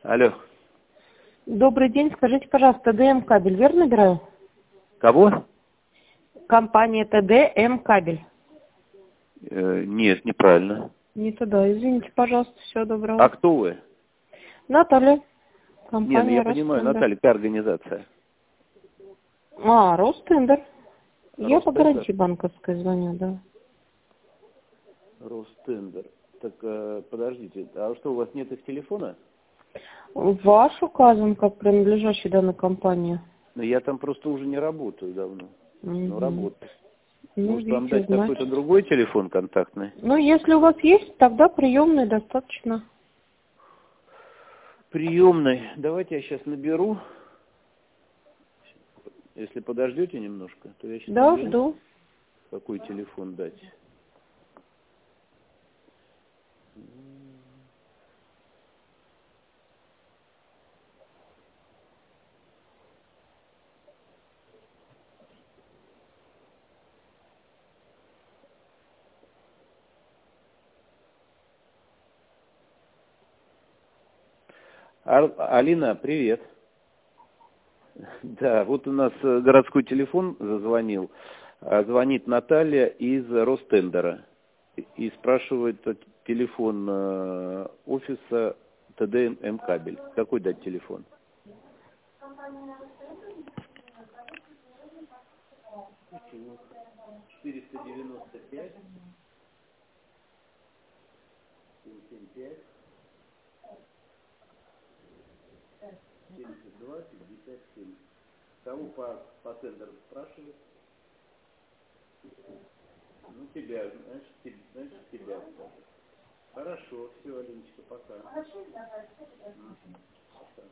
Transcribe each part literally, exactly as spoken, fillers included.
Алло. Добрый день, скажите, пожалуйста, тэ дэ эм кабель, верно набираю? Кого? Компания тэ дэ эм кабель. Э, нет, неправильно. Не туда, извините, пожалуйста, всего доброго. А кто вы? Наталья, Не, ну компания я понимаю, Ростендер. Наталья, какая организация? А, Ростендер. Я по Ростендер? гарантии банковской звоню, да. Ростендер. Так, э, подождите, а что, у вас нет их телефона? Ваш указан как принадлежащий данной компании. Ну, я там просто уже не работаю давно. Ну, Угу. работаю. Ну, Может, вам видите, дать какой-то значит. другой телефон контактный? Ну, если у вас есть, тогда приемный достаточно. Приемный. Давайте я сейчас наберу. Если подождете немножко, то я сейчас Да, наберу. жду. Какой телефон дать? Ар- Алина, привет. Да, вот у нас э, городской телефон зазвонил. А, Звонит Наталья из Ростендера и и спрашивает э, телефон э, офиса тэ дэ эм кабель. Какой дать телефон? четыреста девяносто пять семьдесят пять семьдесят два пятьдесят семь. Кого по, по тендеру спрашивает? Ну, тебя, значит, te- значит, тебя скажет. Хорошо, все, Алиночка, пока. Мгм, пока.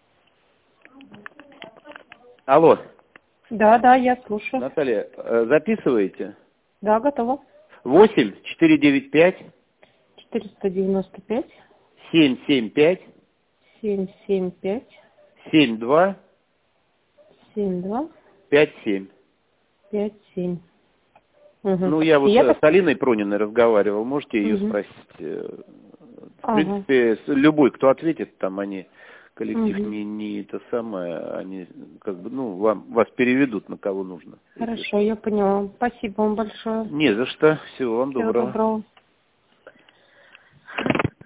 Алло, Да, да, я слушаю. Наталья, э, записываете? Да, готова. восемь четыре девять пять четыреста девяносто пять семь семь пять семь семь пять семь два семь два пять семь. пять семь. Угу. Ну, я И вот я э, так... с Алиной Прониной разговаривал, можете ее Угу. спросить. э, В Ага. принципе, с- любой, кто ответит, там они, коллектив Угу. не, не это самое, они как бы, ну, вам, вас переведут на кого нужно, если Хорошо, что. я поняла. Спасибо вам большое. Не за что, всего вам Всего доброго. доброго.